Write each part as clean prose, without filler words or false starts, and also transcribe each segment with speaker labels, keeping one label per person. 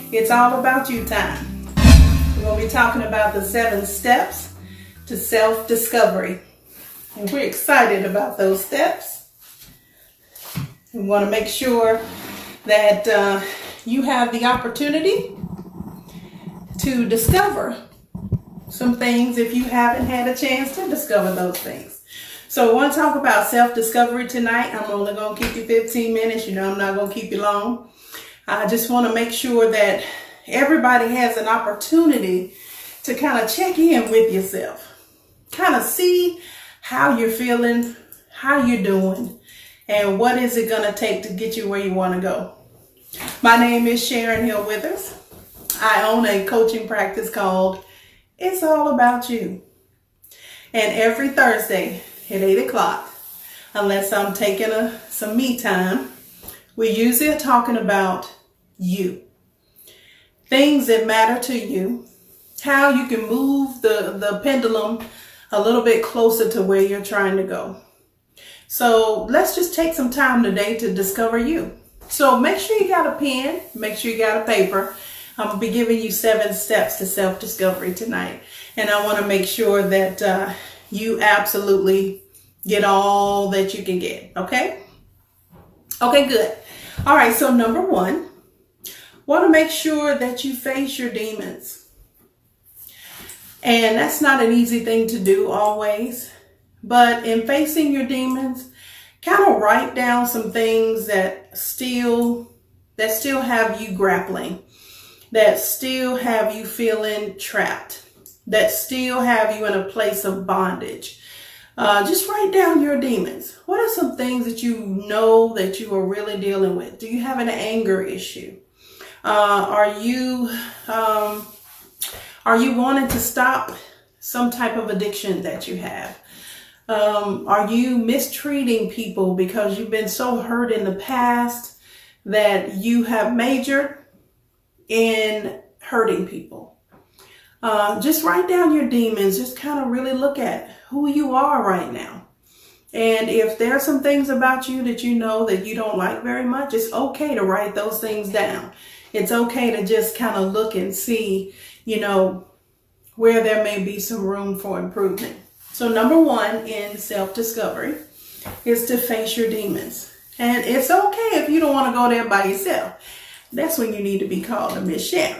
Speaker 1: It's all about you time. We're going to be talking about the 7 steps to self-discovery. And we're excited about those steps. We want to make sure that you have the opportunity to discover some things if you haven't had a chance to discover those things. So I want to talk about self-discovery tonight. I'm only going to keep you 15 minutes. You know, I'm not going to keep you long. I just want to make sure that everybody has an opportunity to kind of check in with yourself. Kind of see how you're feeling, how you're doing, and what is it going to take to get you where you want to go. My name is Sharon Hill Withers. I own a coaching practice called It's All About You. And every Thursday at 8 o'clock, unless I'm taking some me time, we usually are talking about you. Things that matter to you, how you can move the pendulum a little bit closer to where you're trying to go. So let's just take some time today to discover you. So make sure you got a pen, make sure you got a paper. I'm going to be giving you 7 steps to self-discovery tonight. And I want to make sure that you absolutely get all that you can get. Okay? Okay, good. All right, so number 1, want to make sure that you face your demons. And that's not an easy thing to do always. But in facing your demons, kind of write down some things that still have you grappling, that still have you feeling trapped, that still have you in a place of bondage. Just write down your demons. What are some things that you know that you are really dealing with? Do you have an anger issue? Are you wanting to stop some type of addiction that you have? Are you mistreating people because you've been so hurt in the past that you have majored in hurting people? Just write down your demons. Just kind of really look at who you are right now. And if there are some things about you that you know that you don't like very much, it's okay to write those things down. It's okay to just kind of look and see, you know, where there may be some room for improvement. So number 1 in self-discovery is to face your demons. And it's okay if you don't want to go there by yourself. That's when you need to be called to Miss Sharon.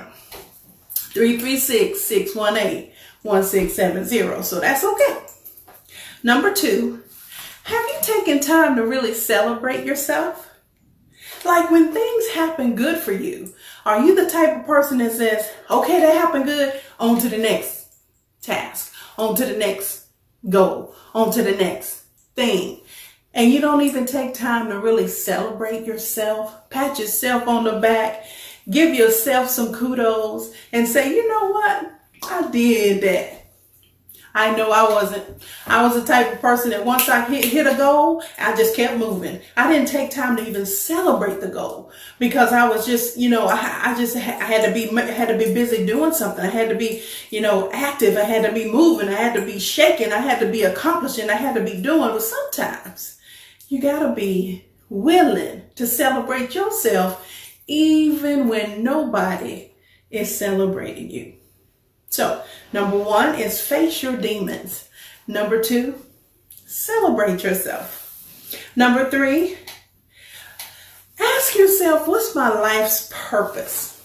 Speaker 1: 336-618-1670. So that's okay. Number 2, have you taken time to really celebrate yourself? Like when things happen good for you, are you the type of person that says, okay, that happened good, on to the next task, on to the next goal, on to the next thing? And you don't even take time to really celebrate yourself, pat yourself on the back, give yourself some kudos and say, you know what? I did that. I know I was the type of person that once I hit a goal, I just kept moving. I didn't take time to even celebrate the goal because I was just, you know, I had to be busy doing something. I had to be, you know, active. I had to be moving. I had to be shaking. I had to be accomplishing. I had to be doing. But sometimes you got to be willing to celebrate yourself even when nobody is celebrating you. So, number 1 is face your demons. Number 2, celebrate yourself. Number 3, ask yourself, what's my life's purpose?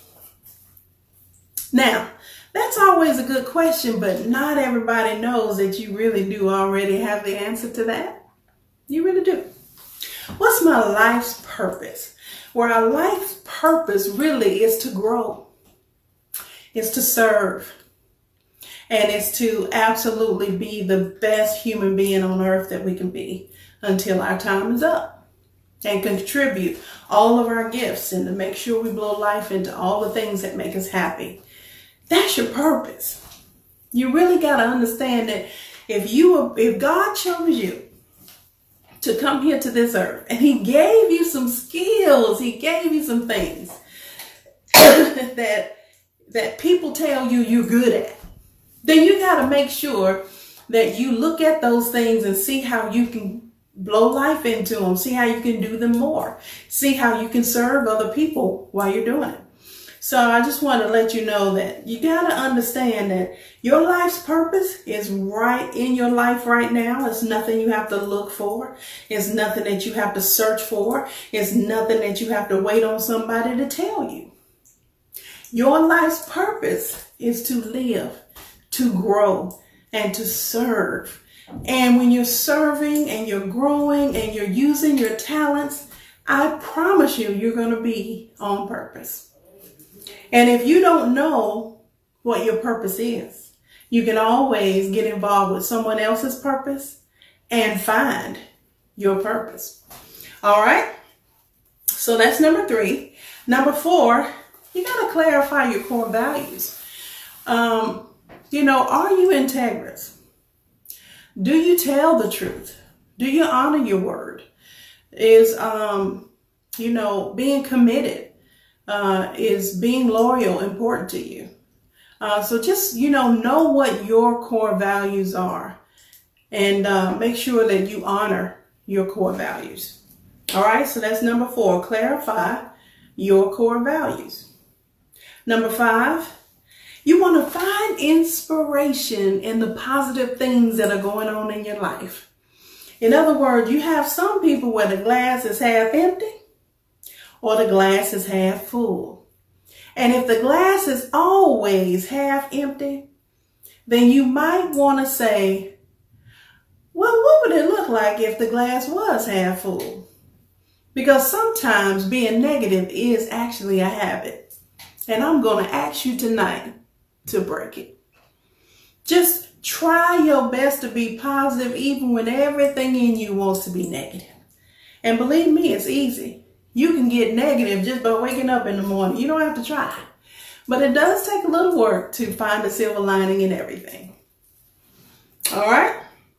Speaker 1: Now, that's always a good question, but not everybody knows that you really do already have the answer to that. You really do. What's my life's purpose? Where our life's purpose really is to grow. It's to serve. And it's to absolutely be the best human being on earth that we can be until our time is up. And contribute all of our gifts and to make sure we blow life into all the things that make us happy. That's your purpose. You really got to understand that if God chose you to come here to this earth and he gave you some skills, he gave you some things that people tell you you're good at, then you got to make sure that you look at those things and see how you can blow life into them. See how you can do them more. See how you can serve other people while you're doing it. So I just want to let you know that you got to understand that your life's purpose is right in your life right now. It's nothing you have to look for. It's nothing that you have to search for. It's nothing that you have to wait on somebody to tell you. Your life's purpose is to live, to grow, and to serve. And when you're serving and you're growing and you're using your talents, I promise you, you're going to be on purpose. And if you don't know what your purpose is, you can always get involved with someone else's purpose and find your purpose. All right. So that's number 3. Number 4, you got to clarify your core values. Are you integrous? Do you tell the truth? Do you honor your word? Is, being committed? Is being loyal important to you? So just, know what your core values are and make sure that you honor your core values. All right. So that's number 4, clarify your core values. Number 5, you want to find inspiration in the positive things that are going on in your life. In other words, you have some people where the glass is half empty or the glass is half full. And if the glass is always half empty, then you might want to say, well, what would it look like if the glass was half full? Because sometimes being negative is actually a habit. And I'm going to ask you tonight to break it. Just try your best to be positive even when everything in you wants to be negative. And believe me, it's easy. You can get negative just by waking up in the morning. You don't have to try. But it does take a little work to find the silver lining in everything. All right.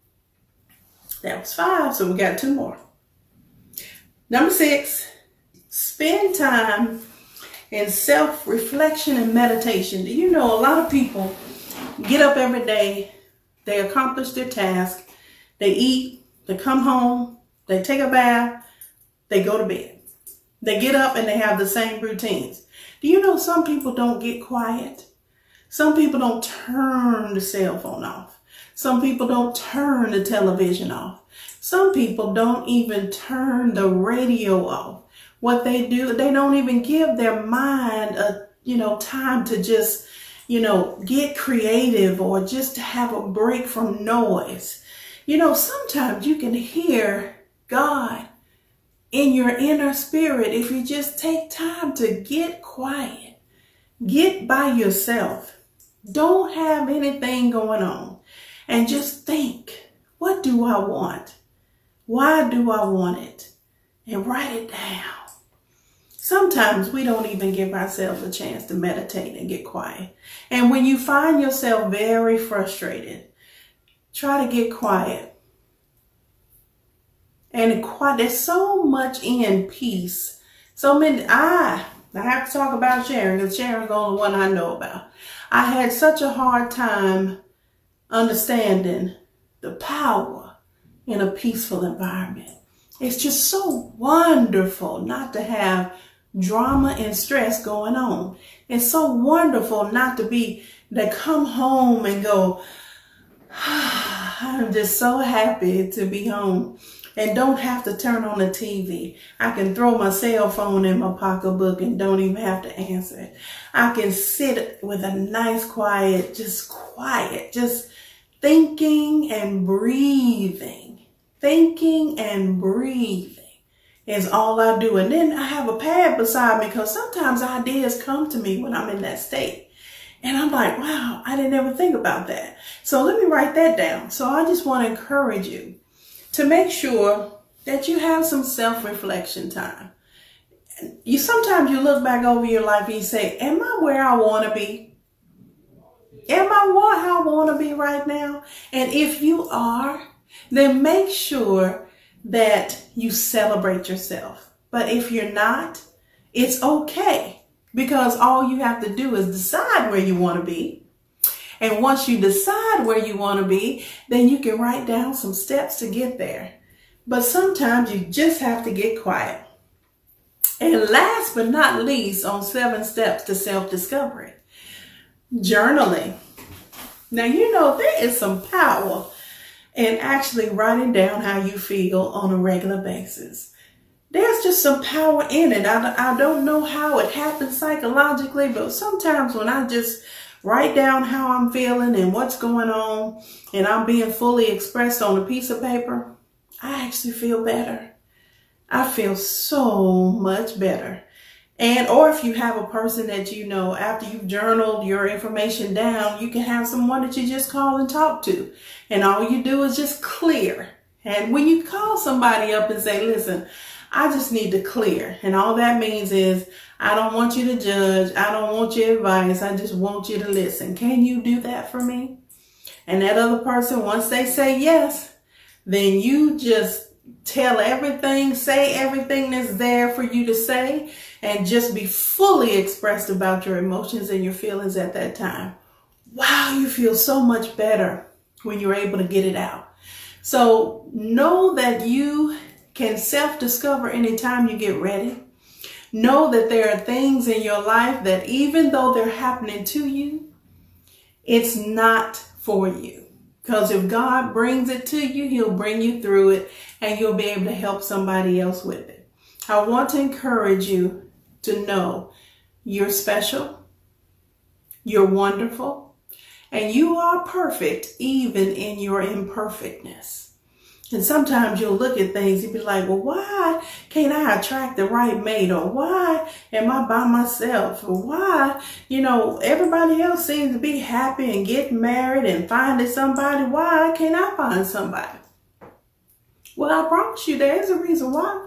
Speaker 1: That was 5, so we got 2 more. Number 6, spend time in self-reflection and meditation. Do you know a lot of people get up every day, they accomplish their task, they eat, they come home, they take a bath, they go to bed. They get up and they have the same routines. Do you know some people don't get quiet? Some people don't turn the cell phone off. Some people don't turn the television off. Some people don't even turn the radio off. What they do, they don't even give their mind time to just, get creative or just to have a break from noise. Sometimes you can hear God in your inner spirit if you just take time to get quiet, get by yourself. Don't have anything going on and just think, what do I want? Why do I want it? And write it down. Sometimes we don't even give ourselves a chance to meditate and get quiet. And when you find yourself very frustrated, try to get quiet. And there's so much in peace. So many, I have to talk about Sharon because Sharon's the only one I know about. I had such a hard time understanding the power in a peaceful environment. It's just so wonderful not to have drama and stress going on. It's so wonderful not to come home and go, I'm just so happy to be home and don't have to turn on the TV. I can throw my cell phone in my pocketbook and don't even have to answer it. I can sit with a nice quiet, just thinking and breathing. Thinking and breathing is all I do. And then I have a pad beside me because sometimes ideas come to me when I'm in that state. And I'm like, wow, I didn't ever think about that. So let me write that down. So I just want to encourage you to make sure that you have some self-reflection time. Sometimes you look back over your life and you say, am I where I want to be? Am I how I want to be right now? And if you are, then make sure that you celebrate yourself. But if you're not, it's okay, because all you have to do is decide where you want to be. And once you decide where you want to be, then you can write down some steps to get there. But sometimes you just have to get quiet And last but not least, on 7 steps to self-discovery, journaling. Now, you know, there is some power in actually writing down how you feel on a regular basis. There's just some power in it. I don't know how it happens psychologically, but sometimes when I just write down how I'm feeling and what's going on, and I'm being fully expressed on a piece of paper, I actually feel better. I feel so much better. And, or if you have a person that you know, after you've journaled your information down, you can have someone that you just call and talk to. And all you do is just clear. And when you call somebody up and say, listen, I just need to clear. And all that means is, I don't want you to judge. I don't want your advice. I just want you to listen. Can you do that for me? And that other person, once they say yes, then you just tell everything, say everything that's there for you to say, and just be fully expressed about your emotions and your feelings at that time. Wow, you feel so much better when you're able to get it out. So know that you can self-discover anytime you get ready. Know that there are things in your life that even though they're happening to you, it's not for you. Because if God brings it to you, he'll bring you through it and you'll be able to help somebody else with it. I want to encourage you to know you're special, you're wonderful, and you are perfect even in your imperfectness. And sometimes you'll look at things and be like, well, why can't I attract the right mate? Or why am I by myself? Or why, you know, everybody else seems to be happy and getting married and finding somebody. Why can't I find somebody? Well, I promise you there is a reason why.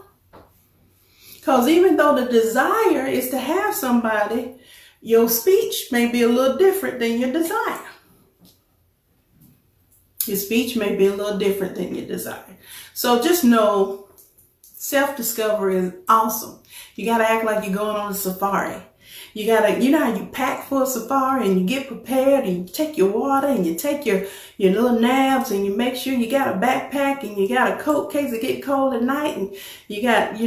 Speaker 1: Because even though the desire is to have somebody, your speech may be a little different than your desire. Your speech may be a little different than your desire. So just know self-discovery is awesome. You got to act like you're going on a safari. You know how you pack for a safari and you get prepared and you take your water and you take your little nabs and you make sure you got a backpack and you got a coat in case it get cold at night, and you got,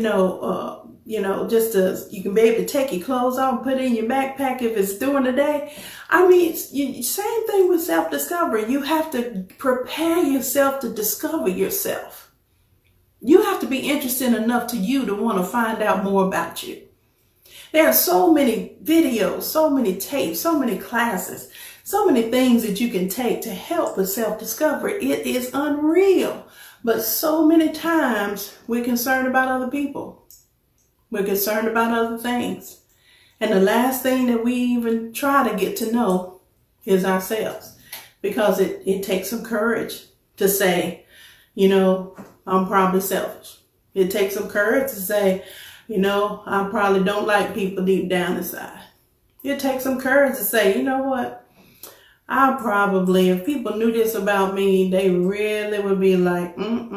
Speaker 1: you can be able to take your clothes off and put it in your backpack if it's during the day. I mean, same thing with self-discovery. You have to prepare yourself to discover yourself. You have to be interested enough to you to want to find out more about you. There are so many videos, so many tapes, so many classes, so many things that you can take to help with self-discovery. It is unreal. But so many times we're concerned about other people. We're concerned about other things. And the last thing that we even try to get to know is ourselves. Because it takes some courage to say, I'm probably selfish. It takes some courage to say, I probably don't like people deep down inside. It takes some courage to say, you know what? I probably, if people knew this about me, they really would be like,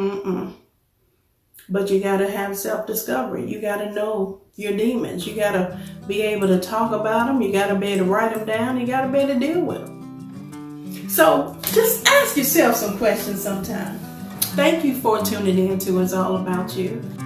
Speaker 1: But you got to have self-discovery. You got to know your demons. You got to be able to talk about them. You got to be able to write them down. You got to be able to deal with them. So just ask yourself some questions sometime. Thank you for tuning in to It's All About You.